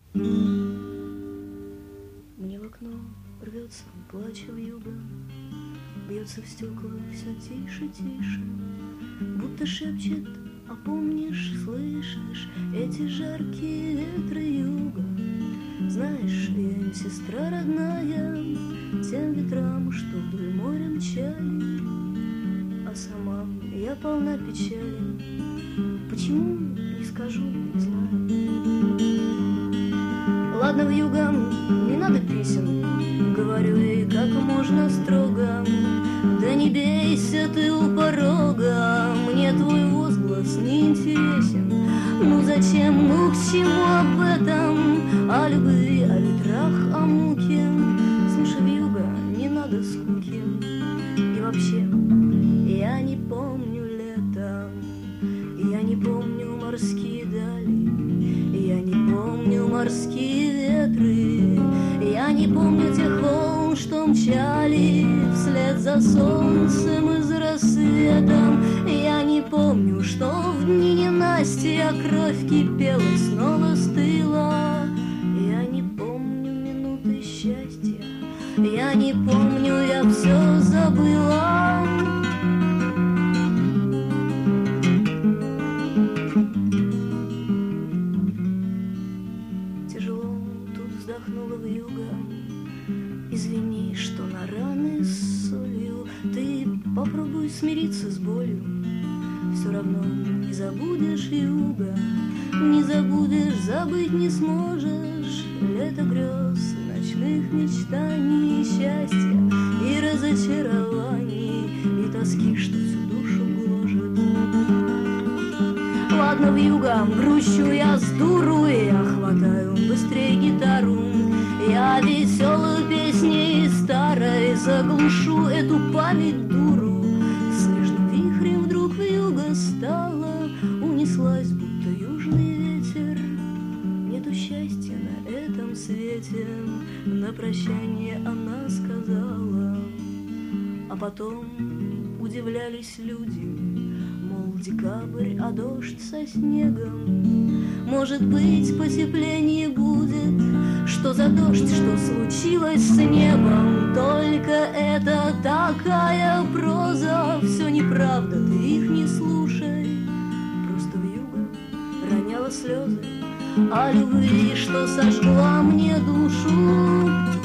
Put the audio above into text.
Мне в окно рвется плач вьюга, бьется в стекла все тише, тише, будто шепчет: а помнишь, слышишь эти жаркие ветры юга? Знаешь, я им сестра родная, тем ветрам, что вдоль моря мчали, а сама я полна печали. Почему, не скажу, не знаю. Ладно, вьюгам не надо песен, говорю ей, как можно строго. Да не бейся ты у порога, мне твой возглас не интересен. Ну зачем, ну к чему об этом? О любви, о ветрах, о муке. Слушай, вьюга, не надо скуки. И вообще, я не помню лета, я не помню морские дали, я не помню морские ветры, я не помню тех волн, что мчали вслед за солнцем и за рассветом. Я не помню, что в дни ненастья кровь кипела и снова стыла. Я не помню минуты счастья, я не помню, я все забыла. Тяжело тут вздохнула вьюга. Извини, что на раны с солью. Ты попробуй смириться с болью, все равно не забудешь юга, не забудешь, забыть не сможешь. Лето грез, ночных мечтаний, счастья и разочарований, и тоски, что всю душу гложет. Ладно, вьюга, грущу я с дуру, я хватаю быстрее гитару. Я веселую песней старой заглушу эту память дуру. Снежным вихрем вдруг вьюга стала, унеслась, будто южный ветер. Нету счастья на этом свете, на прощание она сказала. А потом удивлялись люди, мол, декабрь, а дождь со снегом. Может быть, потепление будет. Что за дождь, что случилось с небом? Только это такая проза, все неправда, ты их не слушай. Просто вьюга роняла слезы о любви, что сожгла мне душу.